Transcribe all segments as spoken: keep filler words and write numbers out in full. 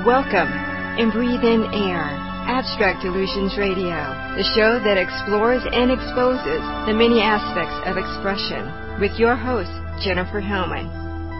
Welcome and breathe in air. Abstract Illusions Radio, the show that explores and exposes the many aspects of expression, with your host, Jennifer Hellman.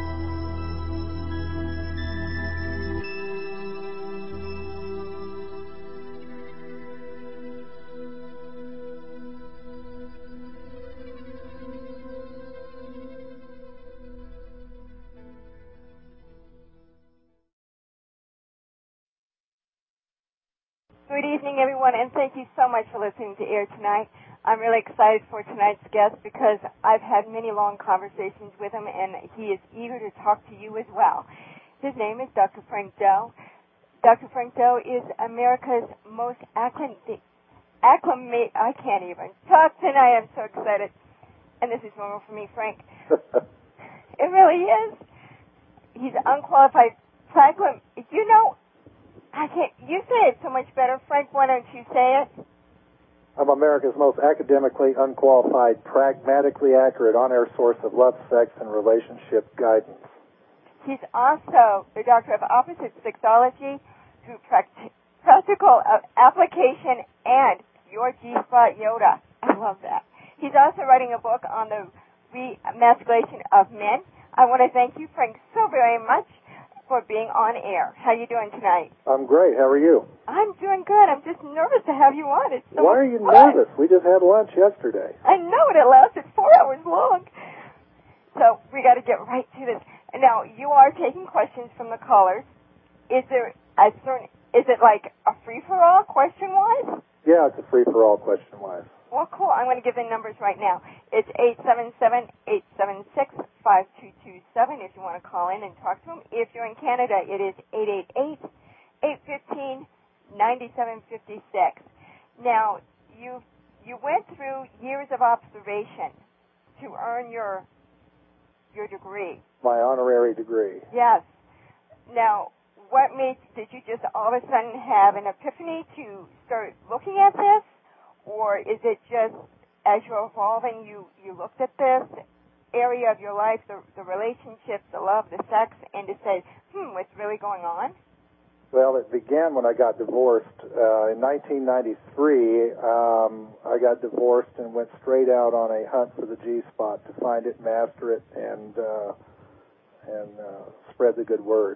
Good evening, everyone, and thank you so much for listening to Air tonight. I'm really excited for tonight's guest because I've had many long conversations with him, and he is eager to talk to you as well. His name is Doctor Frank Doe. Doctor Frank Doe is America's most acclimate, acclimate, I can't even talk tonight. I'm so excited. And this is normal for me, Frank. It really is. He's unqualified cyclist. You know, I can't. You say it so much better, Frank. Why don't you say it? I'm America's most academically unqualified, pragmatically accurate, on-air source of love, sex, and relationship guidance. He's also the doctor of opposite sexology through pract- practical application and your G-spot Yoda. I love that. He's also writing a book on the re-emasculation of men. I want to thank you, Frank, so very much for being on air. How you doing tonight? I'm great. How are you? I'm doing good. I'm just nervous to have you on. It's so Why are you fun. nervous? We just had lunch yesterday. I know it. It lasted four hours long. So we got to get right to this. Now, you are taking questions from the callers. Is there a certain, is it like a free-for-all question-wise? Yeah, it's a free-for-all question-wise. Well, cool. I'm going to give the numbers right now. It's eight seven seven, eight seven six, five two two seven if you want to call in and talk to them. If you're in Canada, it is eight eight eight, eight one five, nine seven five six. Now, you you went through years of observation to earn your your degree. My honorary degree. Yes. Now, what made, did you just all of a sudden have an epiphany to start looking at this? Or is it just as you're evolving, you, you looked at this area of your life, the, the relationships, the love, the sex, and to say, hmm, what's really going on? Well, it began when I got divorced. Uh, in nineteen ninety-three, um, I got divorced and went straight out on a hunt for the G-spot to find it, master it, and, uh, and uh, spread the good word.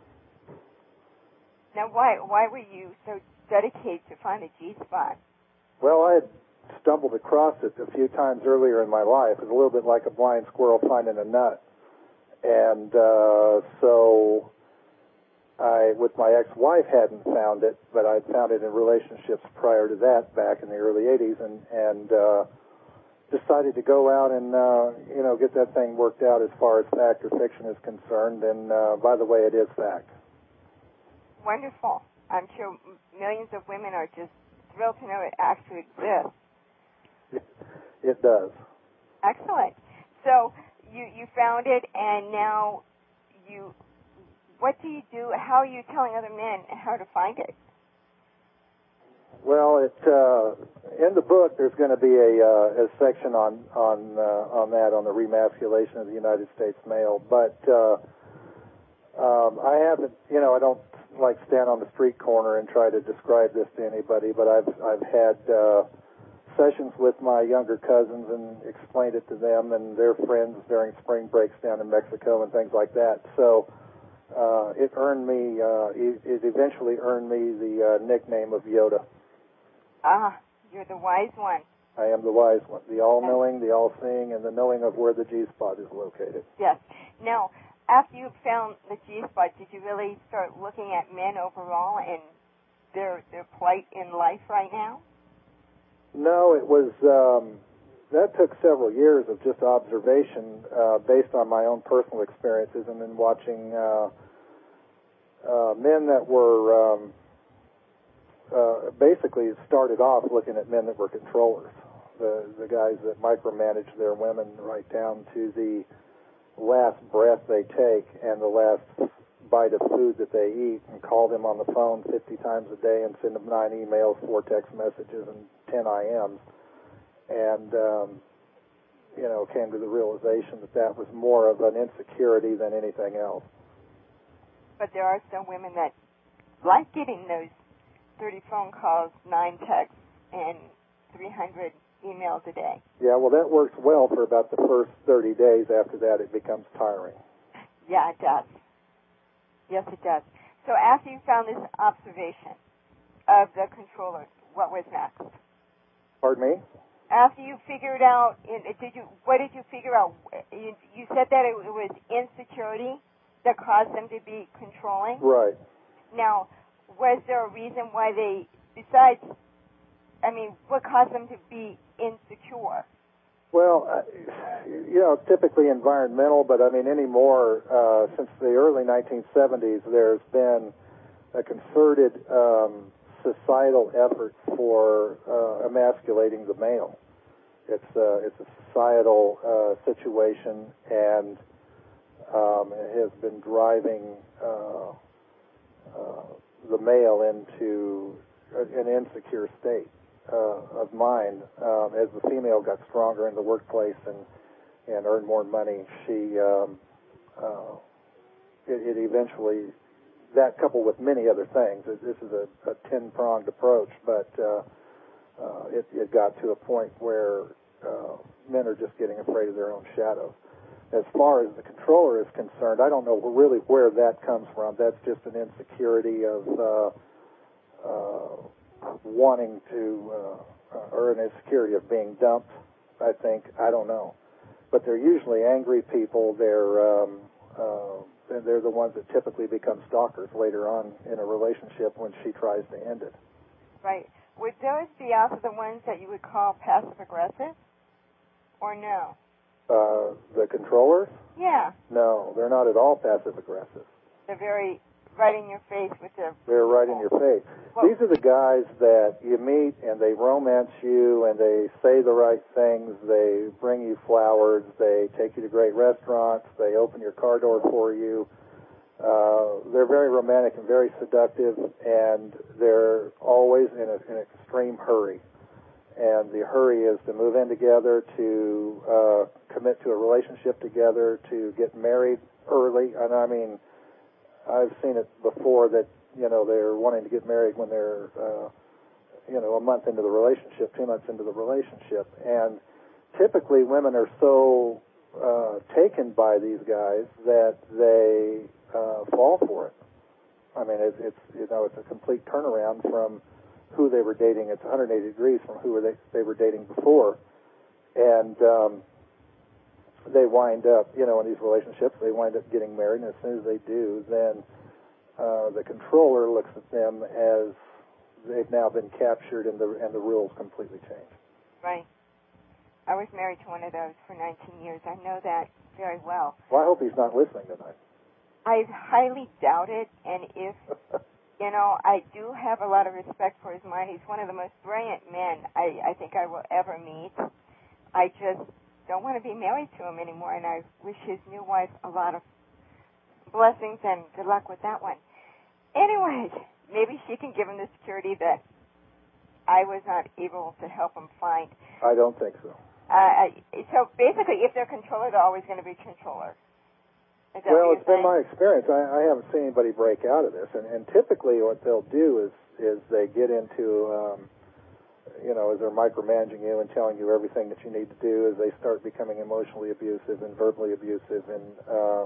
Now, why, why were you so dedicated to find a G-spot? Well, I had stumbled across it a few times earlier in my life. It was a little bit like a blind squirrel finding a nut. And uh, so I, with my ex-wife, hadn't found it, but I'd found it in relationships prior to that, back in the early eighties, and, and uh, decided to go out and, uh, you know, get that thing worked out as far as fact or fiction is concerned. And, uh, by the way, it is fact. Wonderful. I'm sure millions of women are just thrilled to know it actually exists. It, it does. Excellent. So you, you found it, and now you, what do you do? How are you telling other men how to find it? Well, it, uh, in the book, there's going to be a, uh, a section on on uh, on that, on the remasculation of the United States male. But uh, um, I haven't, you know, I don't like stand on the street corner and try to describe this to anybody, but I've I've had uh, sessions with my younger cousins and explained it to them and their friends during spring breaks down in Mexico and things like that. So uh, it earned me, uh, it, it eventually earned me the uh, nickname of Yoda. Ah, you're the wise one. I am the wise one, the all-knowing, the all-seeing, and the knowing of where the G-spot is located. Yes. Now, after you found the G-spot, did you really start looking at men overall and their their plight in life right now? No, it was, um, that took several years of just observation uh, based on my own personal experiences and then watching uh, uh, men that were um, uh, basically started off looking at men that were controllers, the, the guys that micromanage their women right down to the last breath they take and the last bite of food that they eat, and call them on the phone fifty times a day and send them nine emails, four text messages, and ten I Ms. And, um, you know, came to the realization that that was more of an insecurity than anything else. But there are some women that like getting those thirty phone calls, nine texts, and three hundred emails a day. Yeah, well, that works well for about the first thirty days. After that, it becomes tiring. Yeah, it does. Yes, it does. So after you found this observation of the controller, what was next? Pardon me? After you figured out, did you? What did you figure out? You, you said that it, it was insecurity that caused them to be controlling. Right. Now, was there a reason why they, besides, I mean, what caused them to be insecure? Well, uh, you know, it's typically environmental, but I mean, anymore, uh, since the early nineteen seventies, there's been a concerted um, societal effort for uh, emasculating the male. It's, uh, it's a societal uh, situation, and um, it has been driving uh, uh, the male into an insecure state uh, of mind. Um, as the female got stronger in the workplace and, and earned more money, she um, uh, it, it eventually, that coupled with many other things, this is a, a ten-pronged approach, but uh, uh, it, it got to a point where uh, men are just getting afraid of their own shadows. As far as the controller is concerned, I don't know really where that comes from. That's just an insecurity of uh, uh, wanting to, uh, or an insecurity of being dumped, I think. I don't know. But they're usually angry people. They're um, uh, they're the ones that typically become stalkers later on in a relationship when she tries to end it. Right. Would those be also the ones that you would call passive-aggressive, or no? Uh, the controllers? Yeah. No, they're not at all passive-aggressive. They're very right in your face with their... They're right in your face. Well, these are the guys that you meet and they romance you and they say the right things. They bring you flowers. They take you to great restaurants. They open your car door for you. Uh, they're very romantic and very seductive, and they're always in a, an extreme hurry. And the hurry is to move in together, to uh, commit to a relationship together, to get married early. And I mean, I've seen it before that, you know, they're wanting to get married when they're, uh, you know, a month into the relationship, two months into the relationship. And typically women are so uh, taken by these guys that they uh, fall for it. I mean, it's, it's, you know, it's a complete turnaround from who they were dating. It's one hundred eighty degrees from who were they, they were dating before. And um, they wind up, you know, in these relationships, they wind up getting married, and as soon as they do, then uh, the controller looks at them as they've now been captured, and the and the rules completely change. Right. I was married to one of those for nineteen years. I know that very well. Well, I hope he's not listening tonight. I highly doubt it, and if, you know, I do have a lot of respect for his mind. He's one of the most brilliant men I, I think I will ever meet. I just don't want to be married to him anymore, and I wish his new wife a lot of blessings and good luck with that one. Anyways, maybe she can give him the security that I was not able to help him find. I don't think so. Uh, so basically, if they're controller, they're always going to be controller. Is that well, what it's you're been my experience. I, I haven't seen anybody break out of this, and, and typically what they'll do is is they get into, um, you know, as they're micromanaging you and telling you everything that you need to do, as they start becoming emotionally abusive and verbally abusive, and uh,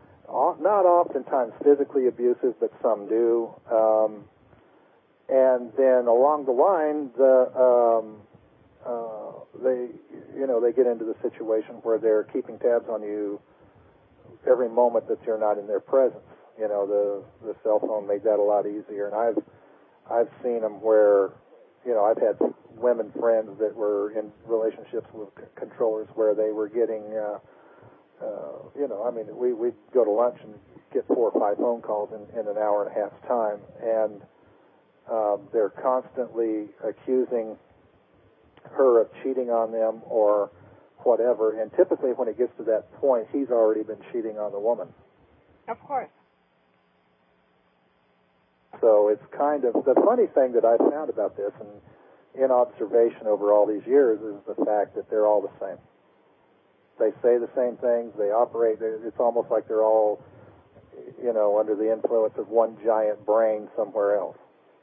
not oftentimes physically abusive, but some do. Um, and then along the line, the um, uh, they, you know, they get into the situation where they're keeping tabs on you every moment that you're not in their presence. You know, the the cell phone made that a lot easier, and I've I've seen them where, you know, I've had women friends that were in relationships with c- controllers where they were getting, uh, uh, you know, I mean, we we'd go to lunch and get four or five phone calls in, in an hour and a half time, and um, they're constantly accusing her of cheating on them or whatever, and typically when it gets to that point, he's already been cheating on the woman. Of course. So it's kind of, the funny thing that I've found about this, and in observation over all these years, is the fact that they're all the same. They say the same things, they operate, it's almost like they're all you know, under the influence of one giant brain somewhere else.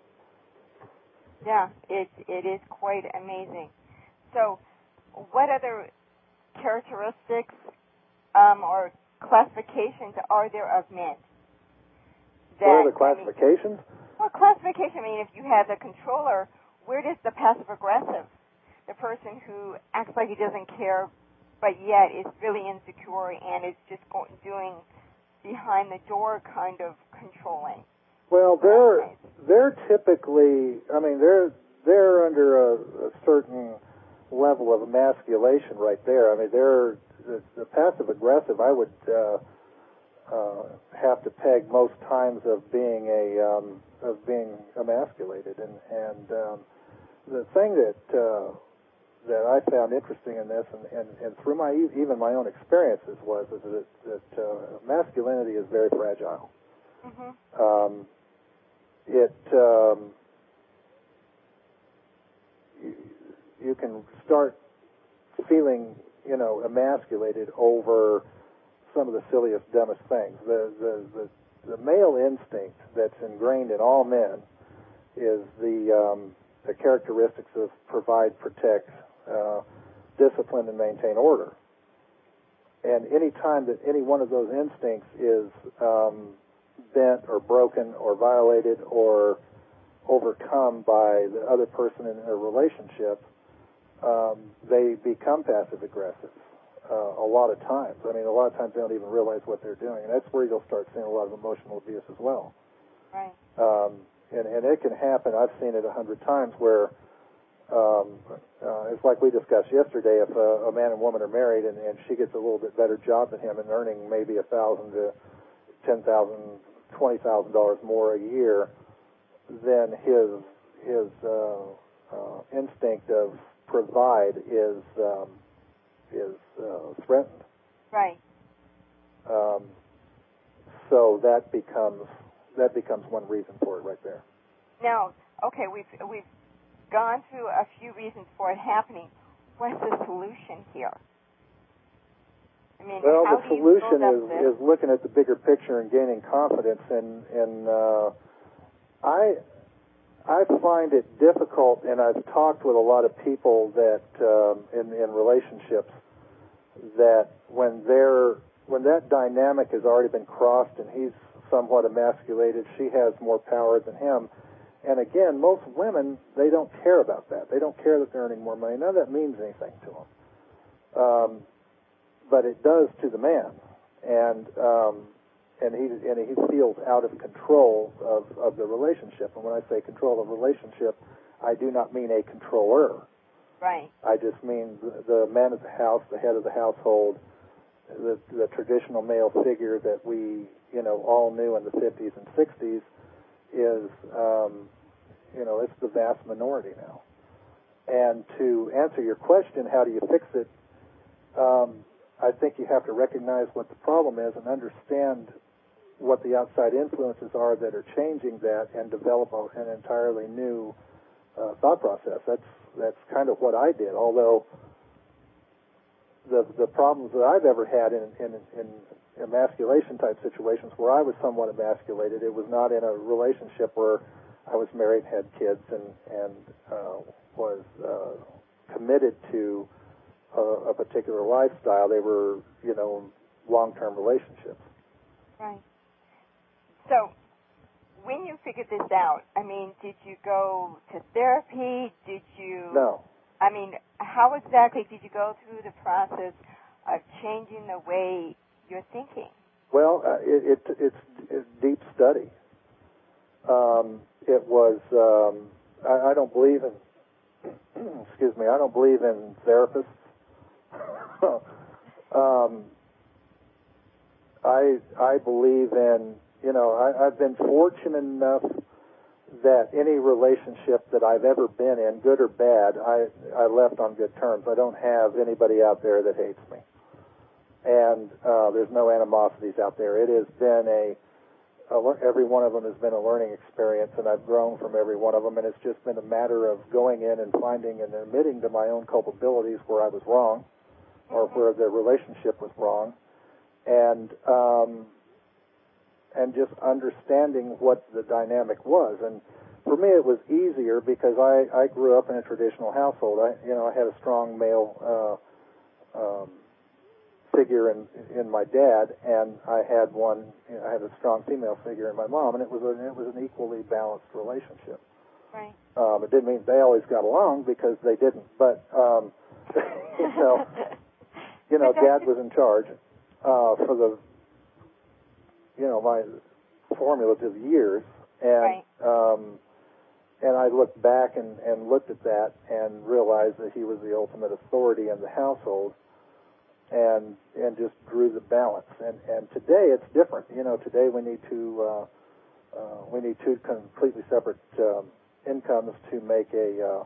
Yeah, it it is quite amazing. So, what other characteristics um, or classifications are there of men? That, what are the classifications? I mean, well, classification, I mean, if you have the controller, where does the passive-aggressive, the person who acts like he doesn't care, but yet is really insecure and is just going, doing behind-the-door kind of controlling? Well, they're they're typically, I mean, they're they're under a, a certain level of emasculation right there. I mean, they're the, the passive-aggressive, I would uh, uh, have to peg most times of being a um, of being emasculated, and and um, the thing that uh, that I found interesting in this, and, and, and through my even my own experiences, was is that, that uh, masculinity is very fragile. Mm-hmm. Um, it um, you, you can start feeling, you know, emasculated over some of the silliest, dumbest things. The the the, the male instinct that's ingrained in all men is the um, the characteristics of provide, protect, uh, discipline, and maintain order. And any time that any one of those instincts is um, bent or broken or violated or overcome by the other person in a relationship, um, they become passive-aggressive uh, a lot of times. I mean, a lot of times they don't even realize what they're doing. And that's where you'll start seeing a lot of emotional abuse as well. Right. Um, and, and it can happen. I've seen it a hundred times where um, uh, it's like we discussed yesterday. If a, a man and woman are married and, and she gets a little bit better job than him and earning maybe a thousand to ten thousand, twenty thousand dollars more a year, then his his uh, uh, instinct of provide is um, is uh, threatened. Right. Um, so that becomes that becomes one reason for it right there. Now, okay, we've we've gone through a few reasons for it happening. What's the solution here? I mean, well, how the do you solution build is, up this? is looking at the bigger picture and gaining confidence. And and uh, I I find it difficult, and I've talked with a lot of people that um, in in relationships that when they're when that dynamic has already been crossed and he's somewhat emasculated, she has more power than him. And again, most women, they don't care about that. They don't care that they're earning more money. None of that means anything to them. Um, but it does to the man. And um, and he and he feels out of control of, of the relationship. And when I say control of the relationship, I do not mean a controller. Right. I just mean the, the man of the house, the head of the household, the, the traditional male figure that we, you know, all knew in the fifties and sixties is, um, you know, it's the vast minority now. And to answer your question, how do you fix it? Um, I think you have to recognize what the problem is and understand what the outside influences are that are changing that and develop an entirely new uh, thought process. That's that's kind of what I did. Although the the problems that I've ever had in in, in emasculation type situations where I was somewhat emasculated, it was not in a relationship where I was married, had kids, and and uh, was uh, committed to a, a particular lifestyle. They were, you know, long-term relationships. Right. So, when you figured this out, I mean, did you go to therapy? Did you? No. I mean, how exactly did you go through the process of changing the way you're thinking? Well, uh, it, it, it's, it's deep study. Um, it was. Um, I, I don't believe in. excuse me. I don't believe in therapists. um, I I believe in. You know, I, I've been fortunate enough that any relationship that I've ever been in, good or bad, I, I left on good terms. I don't have anybody out there that hates me. And uh, there's no animosities out there. It has been a, a, every one of them has been a learning experience, and I've grown from every one of them, and it's just been a matter of going in and finding and admitting to my own culpabilities where I was wrong or where the relationship was wrong. And, um, and just understanding what the dynamic was. And for me, it was easier because I, I grew up in a traditional household. I, you know, I had a strong male uh, um, figure in in my dad, and I had one. You know, I had a strong female figure in my mom, and it was a, it was an equally balanced relationship. Right. Um, it didn't mean they always got along because they didn't, but um, you know, you know, Dad was in charge uh, for the, you know, my formative years, and right. um, and I looked back and, and looked at that and realized that he was the ultimate authority in the household, and and just drew the balance. And and today it's different. You know, today we need to uh, uh, we need two completely separate um, incomes to make a uh,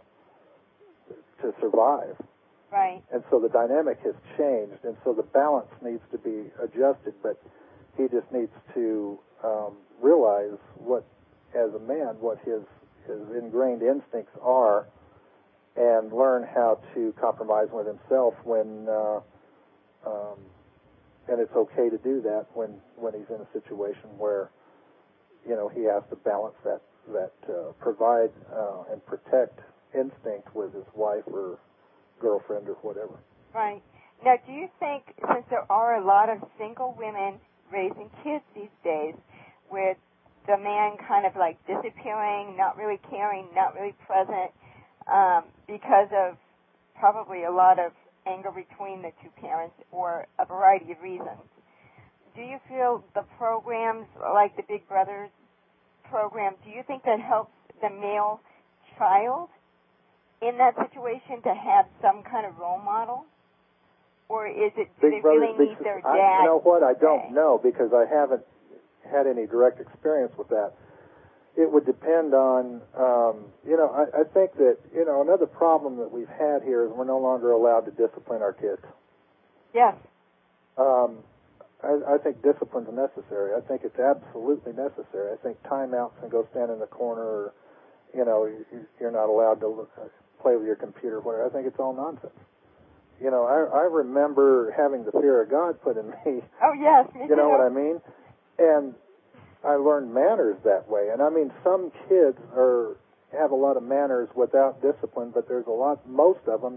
to survive. Right. And so the dynamic has changed, and so the balance needs to be adjusted. But he just needs to um, realize what, as a man, what his his ingrained instincts are, and learn how to compromise with himself when, uh, um, and it's okay to do that when, when he's in a situation where, you know, he has to balance that that uh, provide uh, and protect instinct with his wife or girlfriend or whatever. Right. Now, do you think, since there are a lot of single women raising kids these days, with the man kind of like disappearing, not really caring, not really present, um, because of probably a lot of anger between the two parents or a variety of reasons, do you feel the programs like the Big Brothers program, do you think that helps the male child in that situation to have some kind of role model? Or is it, do Big they Brothers, really Big need their Sisters. I, dad? you know what? I to don't say? know because I haven't had any direct experience with that. It would depend on, um, you know, I, I think that, you know, another problem that we've had here is we're no longer allowed to discipline our kids. Yes. Um, I, I think discipline's necessary. I think it's absolutely necessary. I think timeouts and go stand in the corner, or, you know, you, you're not allowed to look, uh, play with your computer, whatever. I think it's all nonsense. You know, I, I remember having the fear of God put in me. Oh, yes, me You know too. what I mean? And I learned manners that way. And I mean, some kids are have a lot of manners without discipline, but there's a lot, most of them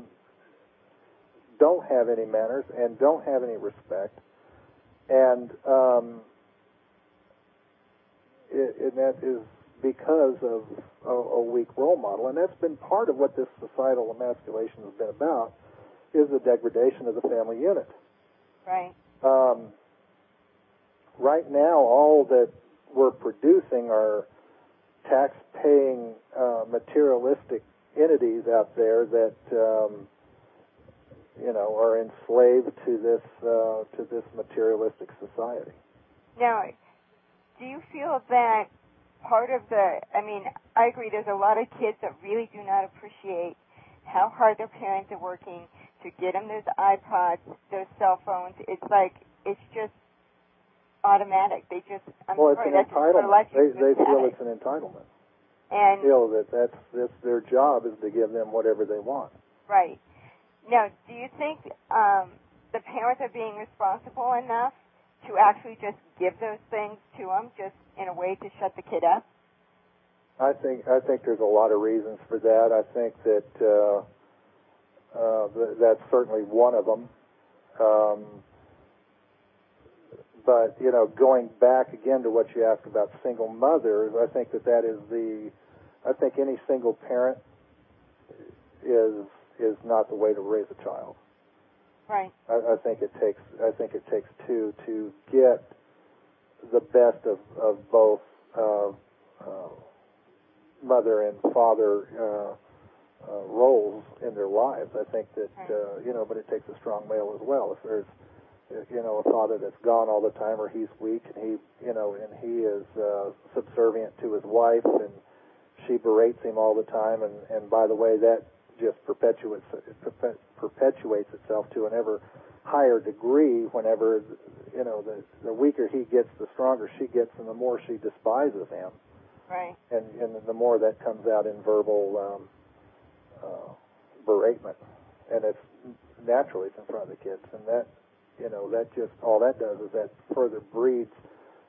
don't have any manners and don't have any respect. And, um, it, and that is because of a, a weak role model. And that's been part of what this societal emasculation has been about, is the degradation of the family unit. Right. Um, right now, all that we're producing are tax-paying, uh, materialistic entities out there that, um, you know, are enslaved to this uh, to this materialistic society. Now, do you feel that part of the, I mean, I agree, there's a lot of kids that really do not appreciate how hard their parents are working to get them those iPods, those cell phones. It's like, it's just automatic. They just, I'm well, it's sorry, an that's entitlement. just They, they feel automatic. it's an entitlement. And They feel that that's, that's their job is to give them whatever they want. right. Now, do you think um, the parents are being responsible enough to actually just give those things to them, just in a way to shut the kid up? I think I think there's a lot of reasons for that. I think that uh, uh, th- that's certainly one of them. Um, but you know, going back again to what you asked about single mothers, I think that that is the. I think any single parent is is not the way to raise a child. Right. I, I think it takes I think it takes two to get the best of of both uh, uh, mother and father uh, uh, roles in their lives. I think that uh, you know, but it takes a strong male as well. If there's you know a father that's gone all the time, or he's weak and he you know and he is uh, subservient to his wife and she berates him all the time, and and by the way, that just perpetuates perpetuates itself to an ever higher degree whenever, you know, the, the weaker he gets, the stronger she gets, and the more she despises him. Right. And, and the more that comes out in verbal um, uh, beratement. And it's naturally it's in front of the kids. And that, you know, that just, all that does is that further breeds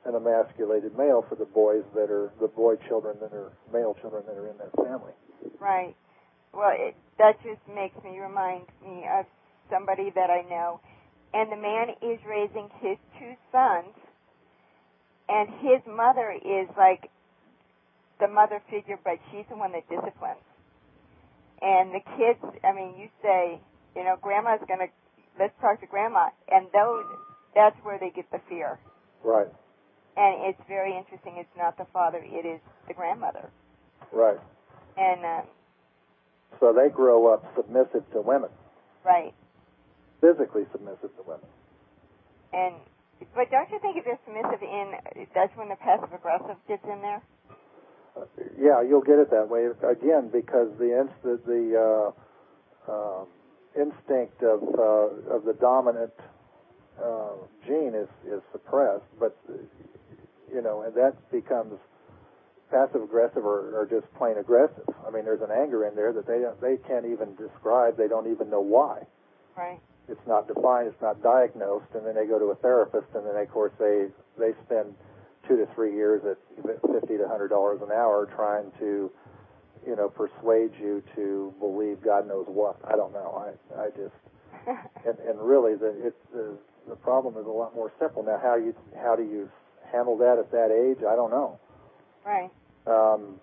an emasculated male for the boys that are, the boy children that are, male children that are in that family. Right. Well, it, that just makes me remind me of somebody that I know, and the man is raising his two sons, and his mother is like the mother figure, but she's the one that disciplines. And the kids, I mean, you say, you know, Grandma's going to, let's talk to Grandma, and those, that's where they get the fear. Right. And it's very interesting. It's not the father, it is the grandmother. Right. And um, so they grow up submissive to women. Right. Physically submissive to women. And but don't you think if they're submissive in, that's when the passive aggressive gets in there? Uh, yeah, you'll get it that way again because the inst- the uh, uh, instinct of uh, of the dominant uh, gene is is suppressed, but you know, and that becomes passive aggressive or, or just plain aggressive. I mean, there's an anger in there that they they can't even describe. They don't even know why. Right. It's not defined. It's not diagnosed. And then they go to a therapist, and then of course they they spend two to three years at fifty to a hundred dollars an hour trying to, you know, persuade you to believe God knows what. I don't know. I I just and and really the it the the problem is a lot more simple now. How you how do you handle that at that age? I don't know. Right. Um,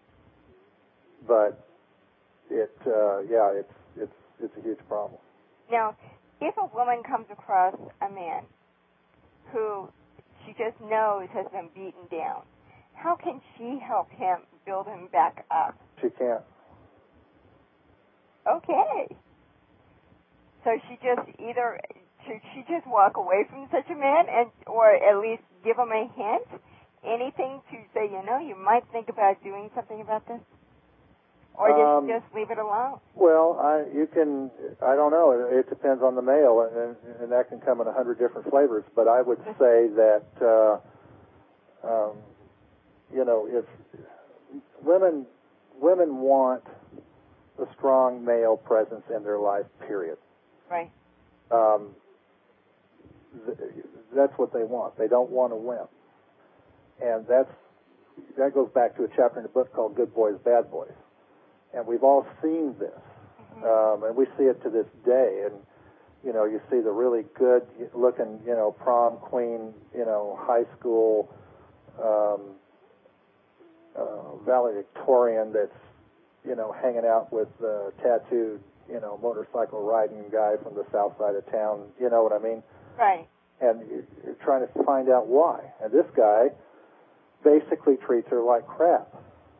but it, uh, yeah, it's it's it's a huge problem. Now, if a woman comes across a man who she just knows has been beaten down, how can she help him build him back up? She can't. Okay. So she just either should she just walk away from such a man, and or at least give him a hint? Anything to say, you know, you might think about doing something about this? Or just, um, just leave it alone? Well, I you can, I don't know. It, it depends on the male, and, and that can come in a hundred different flavors. But I would say that, uh, um, you know, if women, women want a strong male presence in their life, period. Right. Um, th- that's what they want. They don't want a wimp. And that's that goes back to a chapter in the book called Good Boys, Bad Boys. And we've all seen this. Mm-hmm. Um, and we see it to this day. And, you know, you see the really good-looking, you know, prom queen, you know, high school um, uh, valedictorian that's, you know, hanging out with a tattooed, you know, motorcycle riding guy from the south side of town. You know what I mean? Right. And you're trying to find out why. And this guy basically treats her like crap.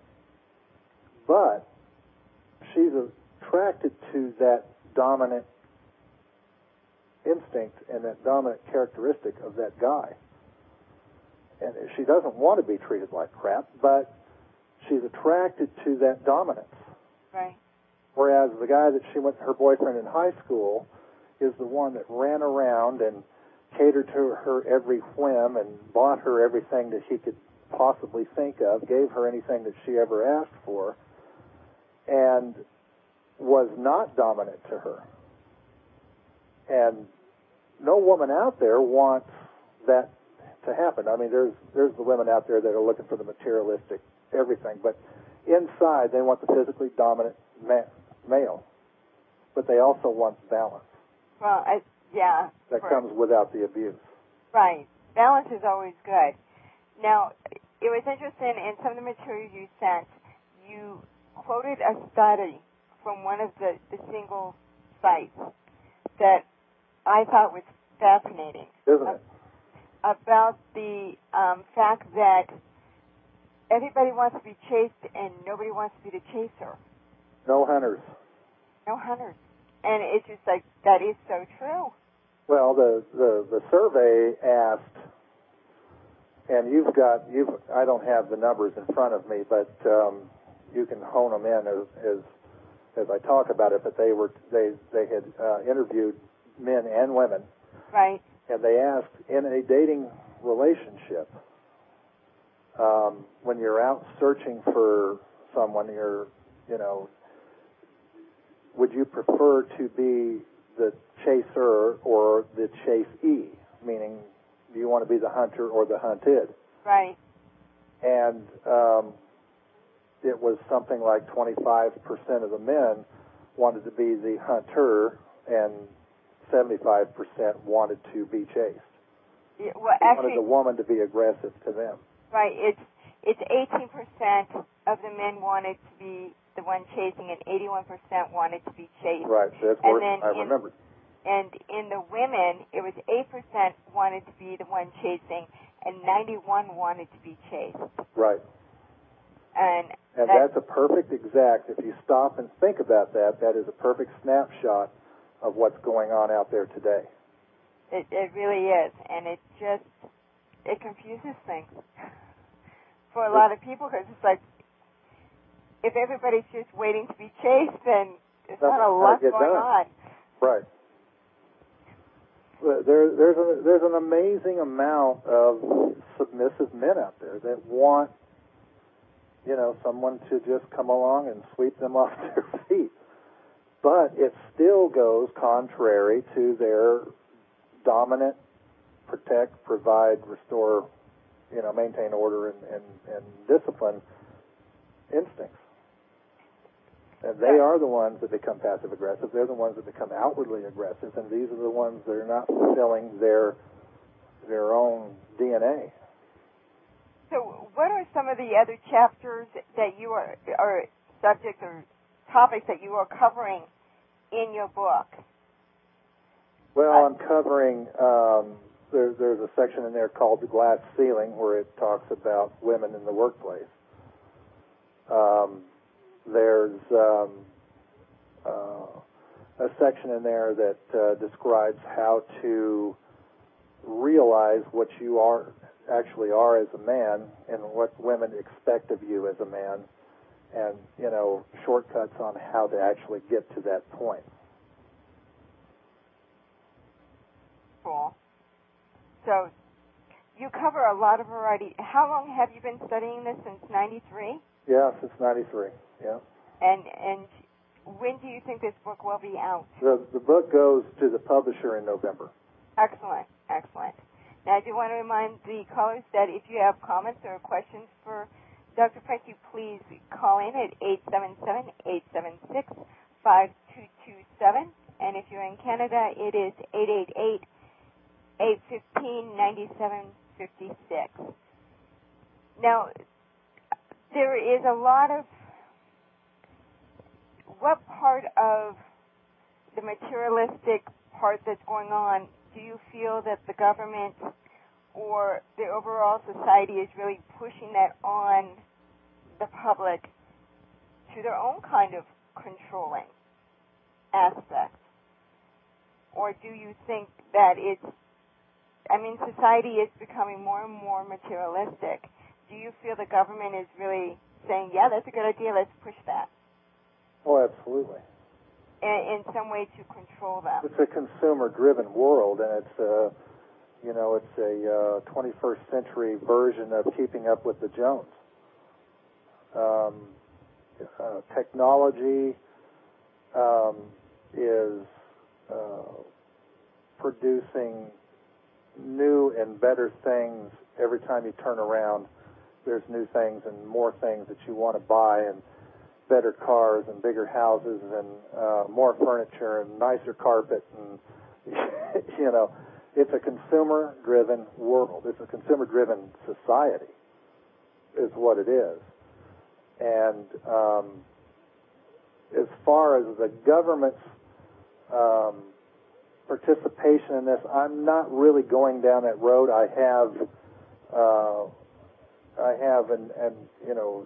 But she's attracted to that dominant instinct and that dominant characteristic of that guy. And she doesn't want to be treated like crap, but she's attracted to that dominance. Right. Whereas the guy that she went, her boyfriend in high school, is the one that ran around and catered to her every whim and bought her everything that he could possibly think of, gave her anything that she ever asked for, and was not dominant to her. And no woman out there wants that to happen. I mean, there's there's the women out there that are looking for the materialistic everything, but inside they want the physically dominant ma- male. But they also want balance. Well, I, yeah. That for, comes without the abuse. Right. Balance is always good. Now, it was interesting, in some of the material you sent, you quoted a study from one of the, the single sites that I thought was fascinating. Isn't it? About the um, fact that everybody wants to be chased and nobody wants to be the chaser. No hunters. No hunters. And it's just like, that is so true. Well, the, the, the survey asked, and you've got, you've, I don't have the numbers in front of me, but um, you can hone them in as, as as I talk about it, but they were, they, they had uh, interviewed men and women. Right. And they asked, in a dating relationship, um, when you're out searching for someone, you're, you know, would you prefer to be the chaser or the chasee? Meaning, do you want to be the hunter or the hunted? Right. And um, it was something like twenty-five percent of the men wanted to be the hunter, and seventy-five percent wanted to be chased. Yeah, well, they actually, wanted the woman to be aggressive to them. Right. It's it's eighteen percent of the men wanted to be the one chasing, and eighty-one percent wanted to be chased. Right. That's and what then I in, remembered. And in the women, it was eight percent wanted to be the one chasing, and ninety-one wanted to be chased. Right. And, and that's, that's a perfect exact, if you stop and think about that, that is a perfect snapshot of what's going on out there today. It, it really is, and it just, it confuses things for a lot of people, because it's like, if everybody's just waiting to be chased, then there's not a lot going done. on. Right. There, there's, a, there's an amazing amount of submissive men out there that want, you know, someone to just come along and sweep them off their feet. But it still goes contrary to their dominant, protect, provide, restore, you know, maintain order and, and, and discipline instincts. And they are the ones that become passive-aggressive. They're the ones that become outwardly aggressive, and these are the ones that are not fulfilling their their own D N A. So what are some of the other chapters that you are, or subjects or topics that you are covering in your book? Well, I'm covering, um, there, there's a section in there called The Glass Ceiling, where it talks about women in the workplace. Um, there's um, uh, a section in there that uh, describes how to realize what you are actually are as a man and what women expect of you as a man, and, you know, shortcuts on how to actually get to that point. Cool. So you cover a lot of variety. How long have you been studying this? Since ninety-three? Yeah, since ninety-three, yeah. And and when do you think this book will be out? The, the book goes to the publisher in November. Excellent, excellent. Now, I do want to remind the callers that if you have comments or questions for Doctor Franke, please call in at eight seven seven, eight seven six, five two two seven. And if you're in Canada, it is eight eight eight, eight one five, nine seven five six. Now, there is a lot of, what part of the materialistic part that's going on do you feel that the government or the overall society is really pushing that on the public to their own kind of controlling aspects? Or do you think that it's, I mean, society is becoming more and more materialistic. Do you feel the government is really saying, yeah, that's a good idea, let's push that? Oh, absolutely. In, in some way to control them. It's a consumer-driven world, and it's a, you know, it's a uh, twenty-first century version of keeping up with the Jones. Um, uh, technology um, is uh, producing new and better things every time you turn around. There's new things and more things that you want to buy, and better cars and bigger houses and uh, more furniture and nicer carpet, and you know, it's a consumer-driven world. It's a consumer-driven society, is what it is. And um, as far as the government's um, participation in this, I'm not really going down that road. I have, uh, I have, and and you know,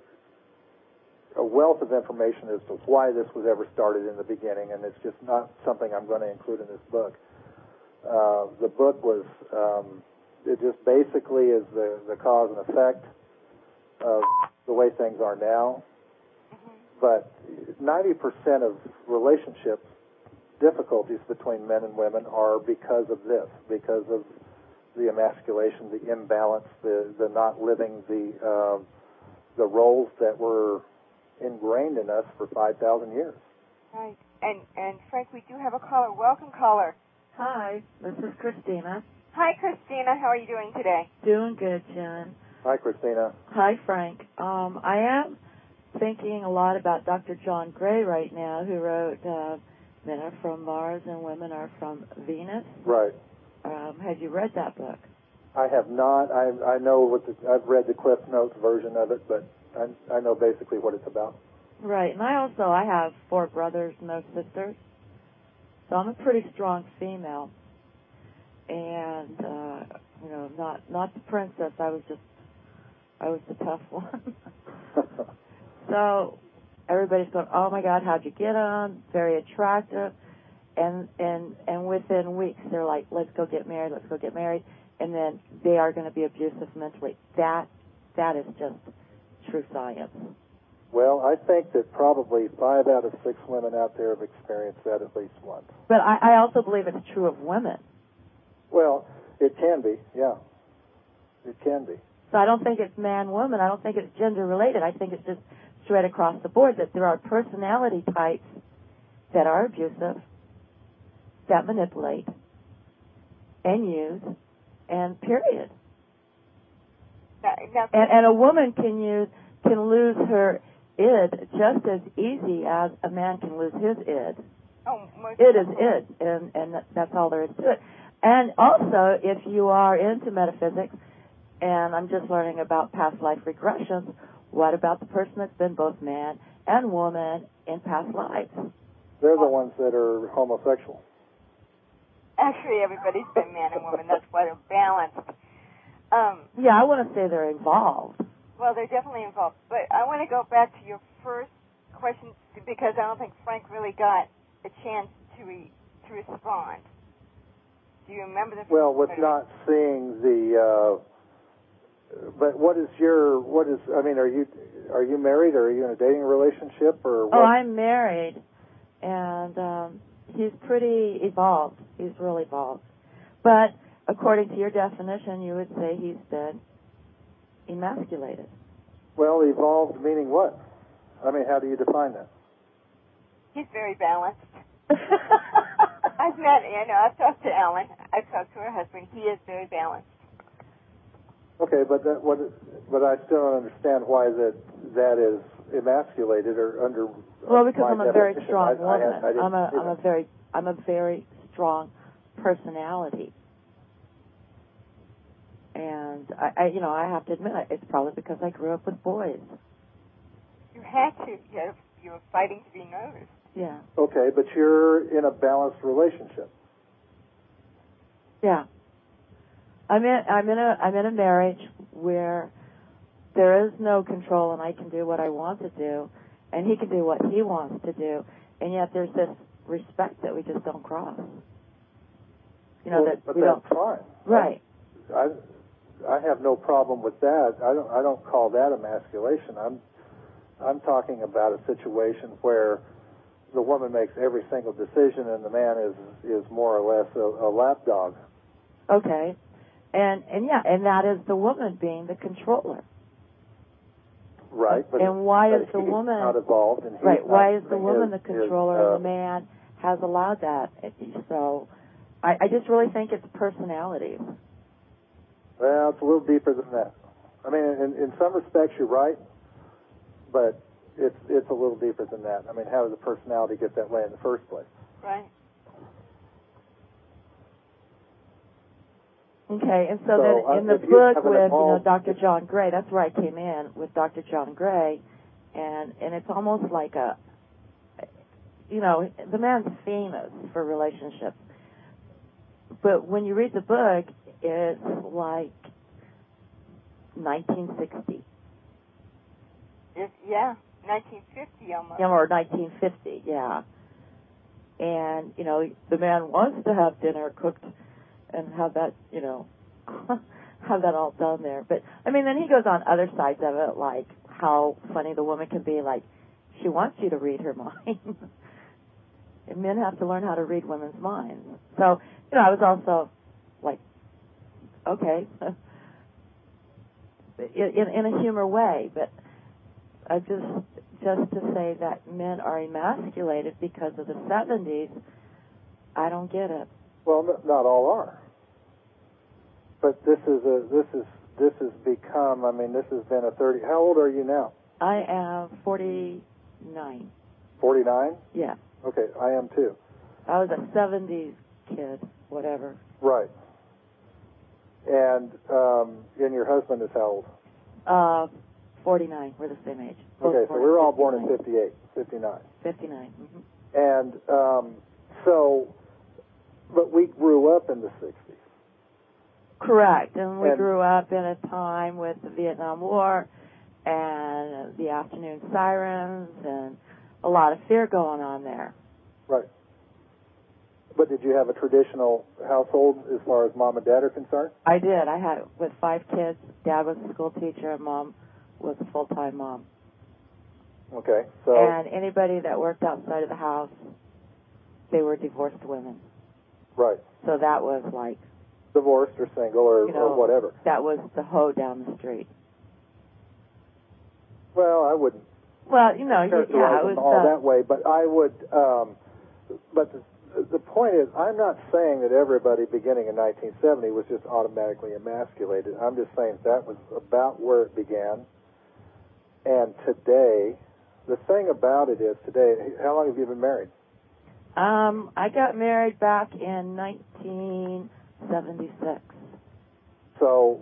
a wealth of information as to why this was ever started in the beginning, and it's just not something I'm going to include in this book. Uh, the book was, um, it just basically is the, the cause and effect of the way things are now. But ninety percent of relationships, difficulties between men and women are because of this, because of the emasculation, the imbalance, the, the not living the, uh, the roles that were ingrained in us for five thousand years. Right. And, and Frank, we do have a caller. Welcome, caller. Hi, this is Christina. Hi, Christina. How are you doing today? Doing good, Jen. Hi, Christina. Hi, Frank. Um, I am thinking a lot about Doctor John Gray right now, who wrote uh, Men Are From Mars and Women Are From Venus. Right. Um, have you read that book? I have not. I I know what the, I've read the Cliff Notes version of it, but I I know basically what it's about. Right, and I also I have four brothers, no sisters, so I'm a pretty strong female, and uh, you know, not not the princess. I was just I was the tough one. So everybody's going, oh my God, how'd you get on? Very attractive, and and and within weeks they're like, let's go get married, let's go get married, and then they are going to be abusive mentally. That that is just true science. Well, I think that probably five out of six women out there have experienced that at least once. But I, I also believe it's true of women. Well, it can be, yeah. It can be. So I don't think it's man-woman. I don't think it's gender-related. I think it's just straight across the board that there are personality types that are abusive, that manipulate, and use, and period. That, that's And, and a woman can use can lose her id just as easy as a man can lose his id. oh, most Id is definitely. id, and, and that's all there is to it. And also, if you are into metaphysics, and I'm just learning about past life regressions, what about the person that's been both man and woman in past lives? They're the ones that are homosexual. Actually, everybody's been man and woman. That's why they're balanced. Um, Yeah, I want to say they're involved. well, they're definitely involved. But I want to go back to your first question because I don't think Frank really got a chance to re- to respond. Do you remember the first Well, with question? not seeing the, uh, but what is your, what is, I mean, are you, are you married or are you in a dating relationship or what? Oh, I'm married, and um, he's pretty evolved. He's really evolved. But according to your definition, you would say he's been emasculated. Well, evolved meaning what? I mean, how do you define that? He's very balanced. I've met, you know, I've talked to Ellen. I've talked to her husband. He is very balanced. Okay, but that, what, but I still don't understand why that that is emasculated or under. Well, because my I'm a very definition. strong I, I woman. had- I didn't I'm a see I'm a that. very I'm a very strong personality, and I, I you know I have to admit it's probably because I grew up with boys. You had to. You, know, you were fighting to be noticed. Yeah. Okay, but you're in a balanced relationship. Yeah. I'm in I'm in a I'm in a marriage where there is no control and I can do what I want to do and he can do what he wants to do, and yet there's this respect that we just don't cross. You know, well, that but we that's don't fine. Right. I I have no problem with that. I don't I don't call that emasculation. I'm I'm talking about a situation where the woman makes every single decision and the man is is more or less a, a lapdog. Okay. And and yeah, and that is the woman being the controller. Right. But and why but is the he's woman not involved? And he's right? not Why is the doing woman his, the controller his, uh, and the man has allowed that? So, I, I just really think it's personalities. Well, it's a little deeper than that. I mean, in, in some respects, you're right, but it's it's a little deeper than that. I mean, how does a personality get that way in the first place? Right. Okay, and so, So, then uh, in the if you book haven't with you know evolved- Doctor John Gray, that's where I came in with Doctor John Gray, and and it's almost like a, you know, the man's famous for relationships, but when you read the book, it's like nineteen sixty. It, yeah, nineteen fifty almost. Yeah, or nineteen fifty, yeah. And, you know, the man wants to have dinner cooked and have that, you know, have that all done there. But, I mean, then he goes on other sides of it, like how funny the woman can be, like, she wants you to read her mind. And men have to learn how to read women's minds. So, you know, I was also like, okay, in, in a humor way, but I just just to say that men are emasculated because of the seventies, I don't get it. Well, n- not all are. but this is a this is this has become. I mean, this has been a thirty. How old are you now? I am forty-nine. Forty-nine? Yeah. Okay, I am too. I was a seventies kid, whatever. Right. And um, and your husband is how old? Uh, forty-nine. We're the same age. Both Okay, so we were all born in fifty-eight, fifty-nine. fifty-nine. Mm-hmm. And um, so, but we grew up in the sixties. Correct. And we and, grew up in a time with the Vietnam War and the afternoon sirens and a lot of fear going on there. Right. But did you have a traditional household as far as mom and dad are concerned? I did. I had, with five kids, dad was a school teacher and mom was a full-time mom. Okay, so... And anybody that worked outside of the house, they were divorced women. Right. So that was like... Divorced or single or, you know, or whatever. That was the hoe down the street. Well, I wouldn't well, you know, characterize yeah, it them was all uh, that way, but I would... Um, but the, the point is, I'm not saying that everybody beginning in nineteen seventy was just automatically emasculated. I'm just saying that was about where it began. And today, the thing about it is today, how long have you been married? Um, I got married back in nineteen seventy-six. So,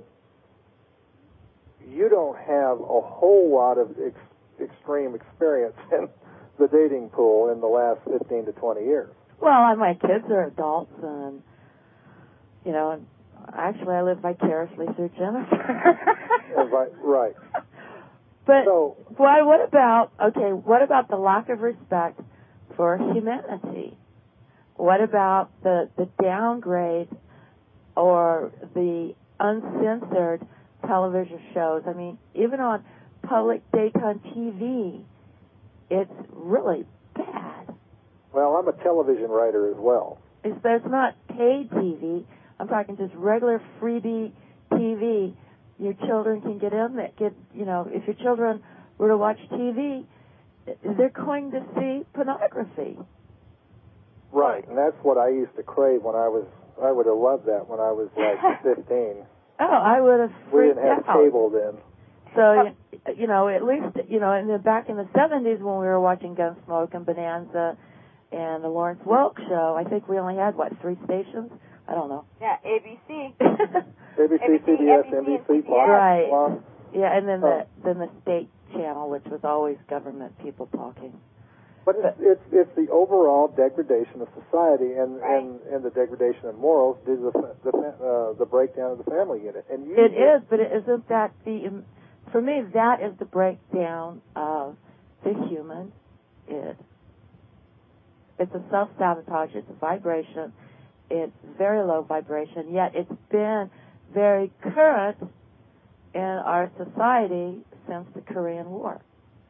you don't have a whole lot of ex- extreme experience in the dating pool in the last fifteen to twenty years. Well, my kids are adults, and, you know, and actually I live vicariously through Jennifer. right, right. But so, why, what about, okay, what about the lack of respect for humanity? What about the, the downgrade or the uncensored television shows? I mean, even on public daytime T V, it's really bad. Well, I'm a television writer as well. It's, it's not paid T V. I'm talking just regular freebie T V. Your children can get in that get, you know, if your children were to watch T V, they're going to see pornography. Right, and that's what I used to crave when I was, I would have loved that when I was like fifteen. Oh, I would have freaked out. We didn't have out. cable then. So, you know, at least, you know, in the, back in the seventies when we were watching Gunsmoke and Bonanza and the Lawrence Welk show, I think we only had, what, three stations? I don't know. Yeah, A B C. A B C, C B S, N B C, Fox. Right. Fox. Yeah, and then oh. the then the state channel, which was always government people talking. But it's, it's it's the overall degradation of society and, right. and, and the degradation of morals due to the the, uh, the breakdown of the family unit. And you, it is, but it isn't that the for me that is the breakdown of the human id. It's a self-sabotage. It's a vibration. It's very low vibration, yet it's been very current in our society since the Korean War.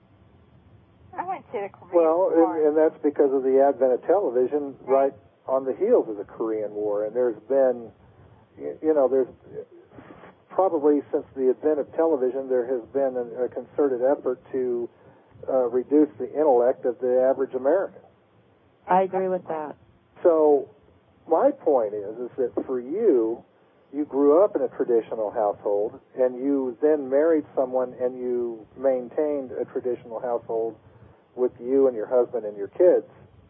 I wouldn't say the Korean well, War. and, and that's because of the advent of television right on the heels of the Korean War. And there's been, you know, there's probably since the advent of television, there has been a, a concerted effort to uh, reduce the intellect of the average American. I agree with that. So my point is, is that for you, you grew up in a traditional household, and you then married someone, and you maintained a traditional household with you and your husband and your kids.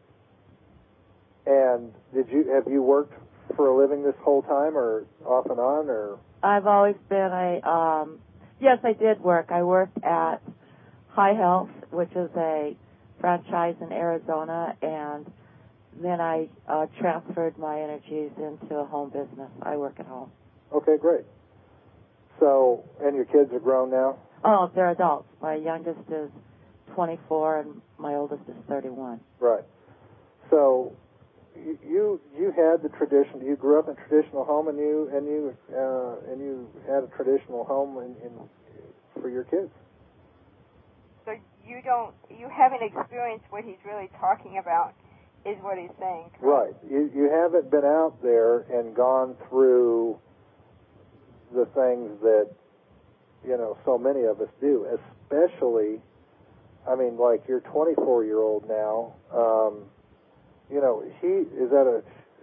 And did you have you worked for a living this whole time, or off and on, or? I've always been a um, yes, I did work. I worked at High Health, which is a franchise in Arizona, and then I uh, transferred my energies into a home business. I work at home. Okay, great. So, and your kids are grown now? Oh, they're adults. My youngest is twenty-four, and my oldest is thirty-one. Right. So, you you had the tradition. You grew up in a traditional home, and you and you uh, and you had a traditional home in, in for your kids. So you don't, you haven't experienced what he's really talking about, is what he's saying. Correct? Right. You you haven't been out there and gone through the things that, you know, so many of us do, especially, I mean, like your twenty-four-year-old now, um, you know, he is at a,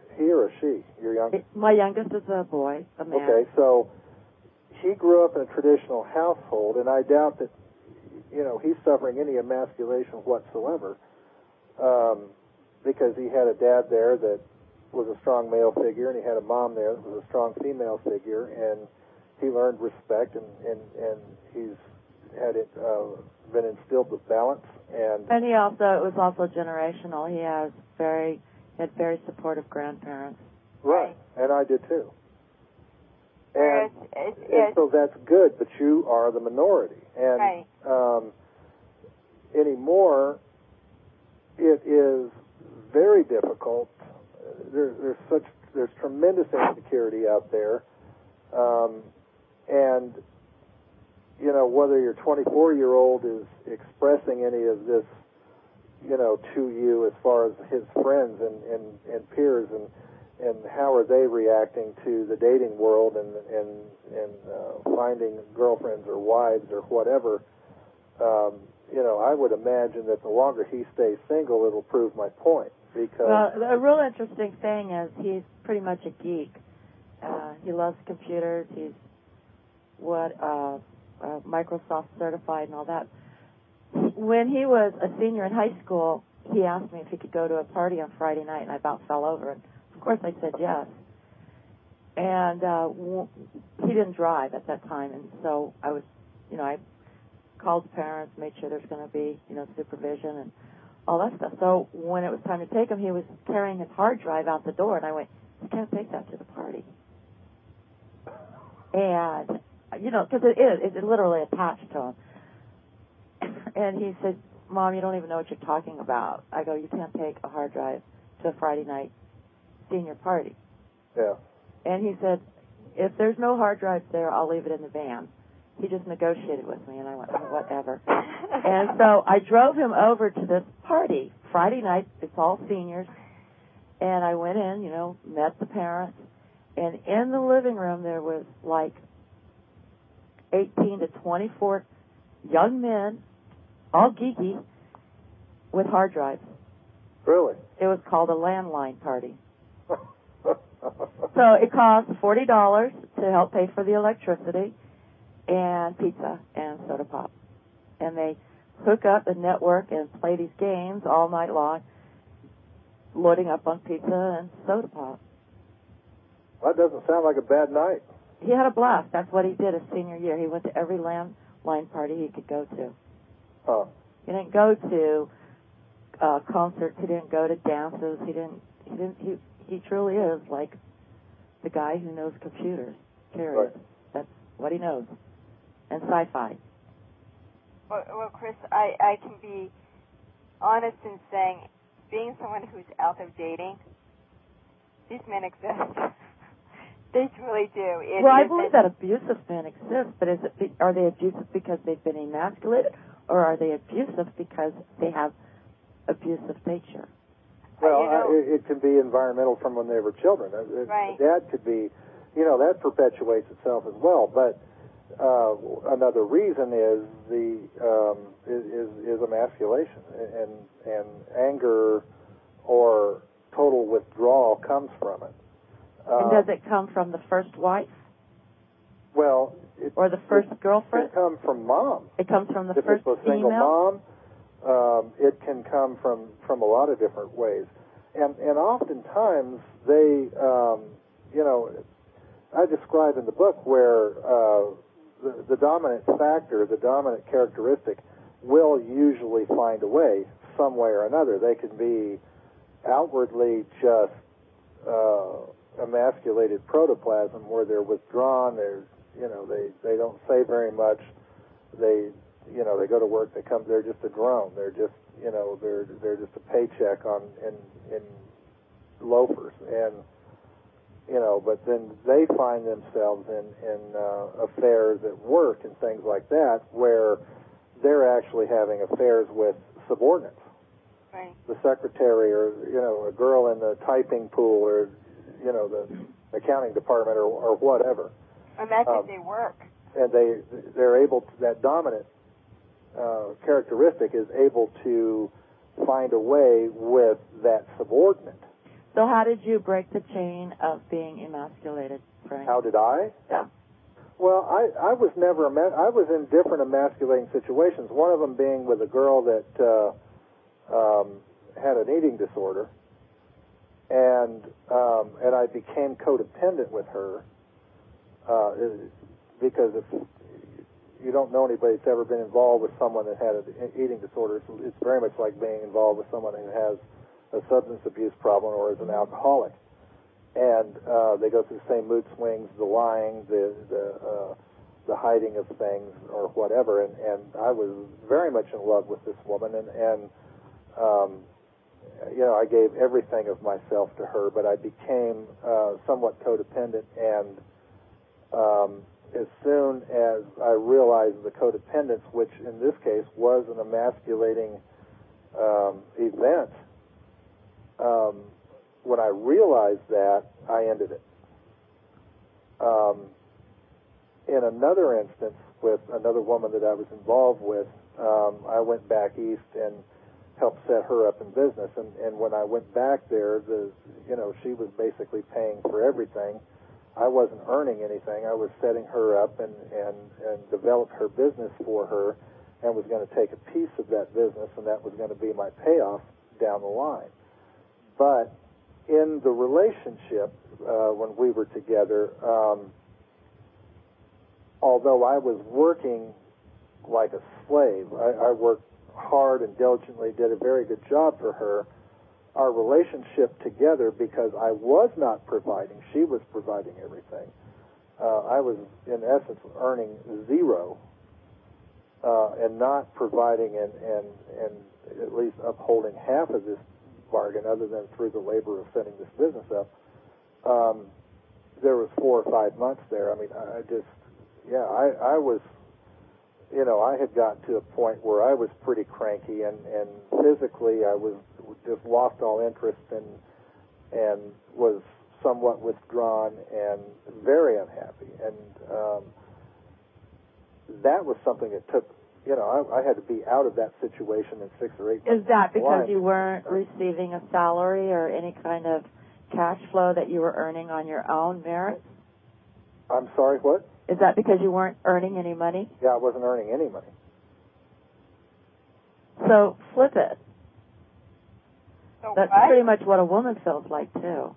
he or a she? Your youngest? My youngest is a boy, a man. Okay, so he grew up in a traditional household, and I doubt that, you know, he's suffering any emasculation whatsoever, um, because he had a dad there that was a strong male figure, and he had a mom there that was a strong female figure, and he learned respect, and, and, and he's had it uh, been instilled with balance. And and he also, it was also generational. He has very, he had very supportive grandparents. Right, and I did too. And, It's, it's, and it's, so that's good, but you are the minority. And right. um, anymore, it is very difficult. There, there's such there's tremendous insecurity out there, um, and you know, whether your twenty-four-year-old is expressing any of this, you know, to you as far as his friends and, and, and peers, and and how are they reacting to the dating world and and and uh, finding girlfriends or wives or whatever. Um, you know, I would imagine that the longer he stays single, it'll prove my point. Because well, the real interesting thing is he's pretty much a geek. Uh, he loves computers. He's what uh, uh, Microsoft certified and all that. When he was a senior in high school, he asked me if he could go to a party on Friday night, and I about fell over. And of course, I said yes. And uh, w- he didn't drive at that time, and so I was, you know, I called the parents, made sure there's going to be, you know, supervision and all that stuff. So when it was time to take him, he was carrying his hard drive out the door, and I went, "You can't take that to the party." And you know, because it is, it's literally attached to him. And he said, "Mom, you don't even know what you're talking about." I go, "You can't take a hard drive to a Friday night senior party." Yeah. And he said, "If there's no hard drives there, I'll leave it in the van." He just negotiated with me, and I went, oh, whatever. And so I drove him over to this party Friday night. It's all seniors. And I went in, you know, met the parents. And in the living room, there was like eighteen to twenty-four young men, all geeky, with hard drives. Really? It was called a landline party. So it cost forty dollars to help pay for the electricity and pizza and soda pop. And they hook up the network and play these games all night long, loading up on pizza and soda pop. That doesn't sound like a bad night. He had a blast. That's what he did his senior year. He went to every landline party he could go to. Huh. He didn't go to uh, concerts. He didn't go to dances. He didn't. He didn't. He he truly is like the guy who knows computers. Period. Right. That's what he knows. And sci-fi. Well, well, Chris, I, I can be honest in saying, being someone who's out there dating, these men exist. They truly do. It well, I isn't- believe that abusive men exist, but is it, be- are they abusive because they've been emasculated, or are they abusive because they have abusive nature? Well, you know, I, it, it can be environmental from when they were children. Uh, it- Right. That could be, you know, that perpetuates itself as well. But uh, another reason is the um, is, is is emasculation, and and anger or total withdrawal comes from it. And Um, does it come from the first wife Well, it, or the first it, girlfriend? It can come from mom. It comes from the if first it's a single female? mom, um, it can come from, from a lot of different ways. And and oftentimes they, um, you know, I describe in the book where uh, the, the dominant factor, the dominant characteristic, will usually find a way, some way or another. They can be outwardly just uh, emasculated protoplasm, where they're withdrawn. They're, you know, they they don't say very much. They, you know, they go to work. They come. They're just a drone. They're just, you know, they're they're just a paycheck on in in loafers, and you know. But then they find themselves in in uh, affairs at work and things like that, where they're actually having affairs with subordinates. Right. The secretary, or you know, a girl in the typing pool, or you know, the accounting department, or, or whatever. And that's Um, if they work. And they they're able to, that dominant uh, characteristic is able to find a way with that subordinate. So how did you break the chain of being emasculated, Frank? How did I? Yeah. Well, I, I was never, ema- I was in different emasculating situations, one of them being with a girl that uh, um, had an eating disorder, and um, and I became codependent with her, uh, because if you don't know anybody that's ever been involved with someone that had an eating disorder, it's, it's very much like being involved with someone who has a substance abuse problem or is an alcoholic. And uh, they go through the same mood swings, the lying, the the, uh, the hiding of things, or whatever. And, and I was very much in love with this woman, and, and um, you know, I gave everything of myself to her, but I became uh, somewhat codependent. And um, as soon as I realized the codependence, which in this case was an emasculating um, event, um, when I realized that, I ended it. Um, in another instance, with another woman that I was involved with, um, I went back east and helped set her up in business. And, and when I went back there, the you know she was basically paying for everything. I wasn't earning anything. I was setting her up and and and developed her business for her, and was going to take a piece of that business, and that was going to be my payoff down the line. But in the relationship, uh, when we were together, um, although I was working like a slave, I, I worked hard and diligently, did a very good job for her. Our relationship together, because I was not providing, she was providing everything. Uh, I was, in essence, earning zero uh, and not providing and, and, and at least upholding half of this bargain, other than through the labor of setting this business up. Um, there was four or five months there. I mean, I just, yeah, I, I was, you know, I had gotten to a point where I was pretty cranky, and, and physically I was just lost all interest and and was somewhat withdrawn and very unhappy. And um, that was something that took, you know, I, I had to be out of that situation in six or eight months. Is that because line. you weren't receiving a salary or any kind of cash flow that you were earning on your own merits? I'm sorry, what? Is that because you weren't earning any money? Yeah, I wasn't earning any money. So flip it. So That's what? pretty much what a woman feels like, too.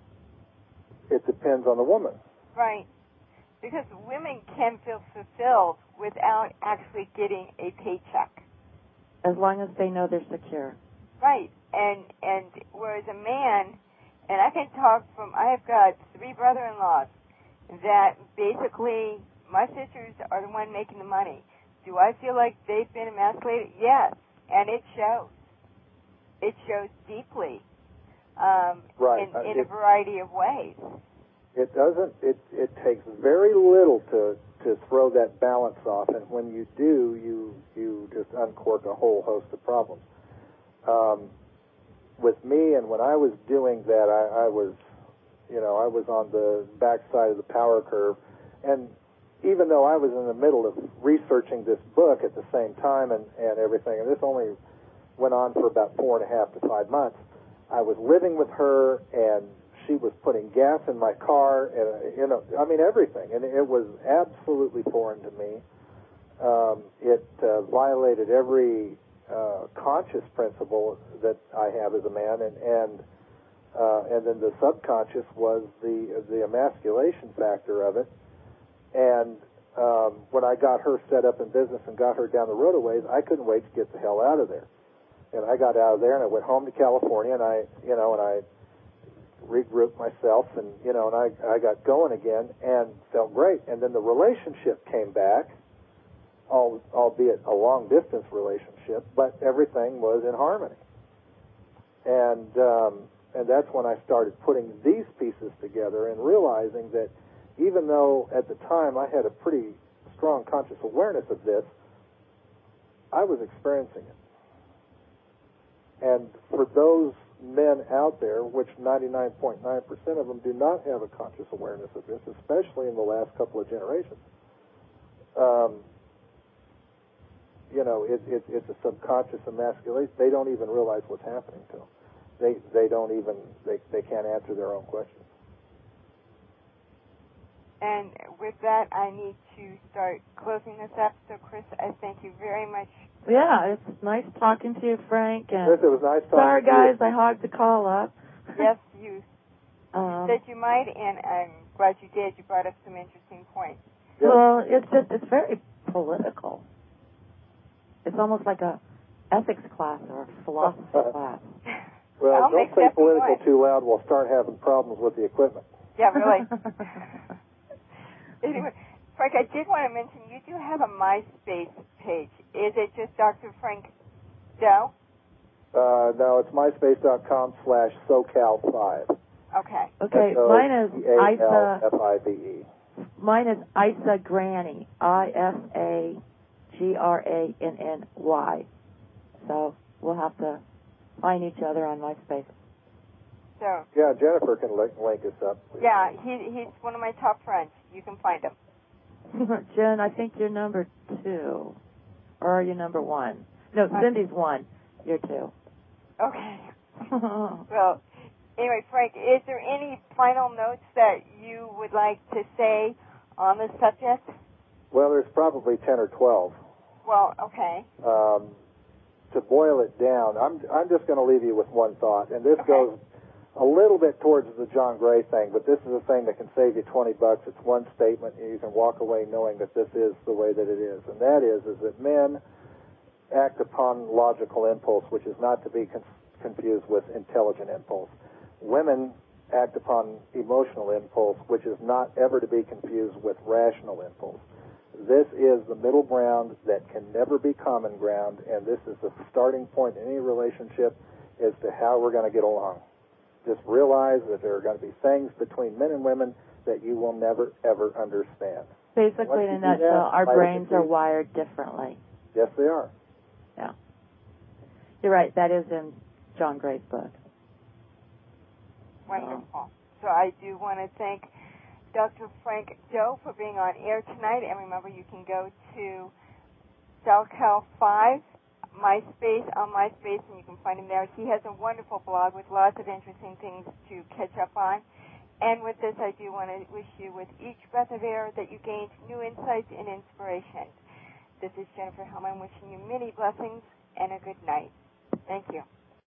It depends on the woman. Right. Because women can feel fulfilled without actually getting a paycheck. As long as they know they're secure. Right. And and whereas a man, and I can talk from, I have got three brother-in-laws that basically, my sisters are the one making the money. Do I feel like they've been emasculated? Yes. And it shows. It shows deeply um, Right. in, Uh, in it, a variety of ways. It doesn't. It it takes very little to to throw that balance off, and when you do, you you just uncork a whole host of problems. Um, with me, and when I was doing that, I, I was, you know, I was on the backside of the power curve, and even though I was in the middle of researching this book at the same time and and everything, and this only went on for about four and a half to five months, I was living with her, and she was putting gas in my car, and you know, I mean everything, and it was absolutely foreign to me. Um, it uh, violated every uh, conscious principle that I have as a man, and and uh, and then the subconscious was the the emasculation factor of it. And um, when I got her set up in business and got her down the road a ways, I couldn't wait to get the hell out of there. And I got out of there, and I went home to California, and I, you know, and I regrouped myself, and you know, and I, I got going again, and felt great. And then the relationship came back, al- albeit a long-distance relationship, but everything was in harmony. And um, and that's when I started putting these pieces together and realizing that even though at the time I had a pretty strong conscious awareness of this, I was experiencing it. And for those men out there, which ninety-nine point nine percent of them do not have a conscious awareness of this, especially in the last couple of generations, um, you know, it, it, it's a subconscious emasculation. They don't even realize what's happening to them. they they don't even they they can't answer their own questions. And with that, I need to start closing this up. So, Chris, I thank you very much. Yeah, it's nice talking to you, Frank. And Chris, it was nice talking sorry, to you. guys, I hogged the call up. Yes, you um, said you might, and I'm glad you did. You brought up some interesting points. Yes. Well, it's just, it's very political. It's almost like a ethics class or a philosophy class. Well, I'll don't make say that political point. too loud. We'll start having problems with the equipment. Yeah, really. Anyway, Frank, I did want to mention you do have a MySpace page. Is it just Doctor Frank Doe? Uh, no, it's myspace.com slash SoCal5. Okay. Okay, mine is Isa. F I V E. Mine is Isa Granny. I S A G R A N N Y. So we'll have to find each other on MySpace. So. Yeah, Jennifer can link, link us up. Yeah, he he's one of my top friends. You can find him. Jen, I think you're number two. Or are you number one? No, Cindy's one. You're two. Okay. Well, anyway, Frank, is there any final notes that you would like to say on the subject? Well, there's probably ten or twelve. Well, okay. Um, to boil it down, I'm I'm just going to leave you with one thought, and this Okay. goes a little bit towards the John Gray thing, but this is a thing that can save you twenty bucks. It's one statement, and you can walk away knowing that this is the way that it is, and that is is that men act upon logical impulse, which is not to be con- confused with intelligent impulse. Women act upon emotional impulse, which is not ever to be confused with rational impulse. This is the middle ground that can never be common ground, and this is the starting point in any relationship as to how we're going to get along. Just realize that there are going to be things between men and women that you will never, ever understand. Basically, in a nutshell, our brains are wired differently. Yes, they are. Yeah. You're right. That is in John Gray's book. Wonderful. So I do want to thank Doctor Frank Doe for being on air tonight. And remember, you can go to SoCal five, MySpace, on MySpace, and you can find him there. He has a wonderful blog with lots of interesting things to catch up on. And with this, I do want to wish you, with each breath of air, that you gained new insights and inspiration. This is Jennifer Hellman wishing you many blessings and a good night. Thank you.